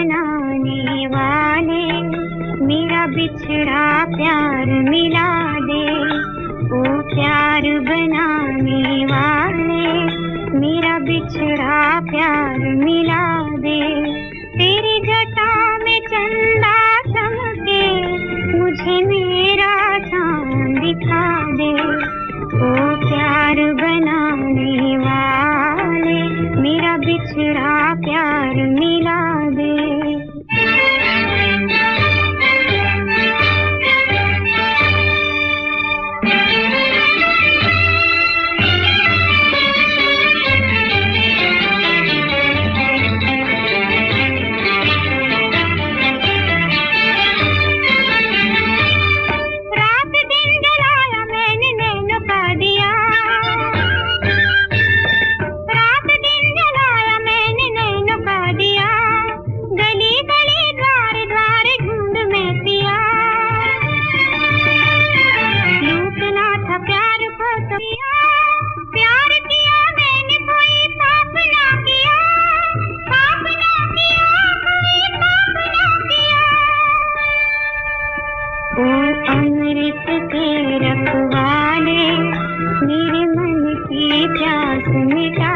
बनाने वाले, मेरा बिछड़ा प्यार मिला दे। ओ प्यार बनाने वाले, मेरा बिछड़ा प्यार मिला दे। तेरी जटा में चंदा चमके, मुझे मेरा चांद दिखा दे। ओ प्यार बनाने वाले, मेरा बिछड़ा प्यार मिला दे। अमृत के रखवाले, मेरे मन की प्यास मिटा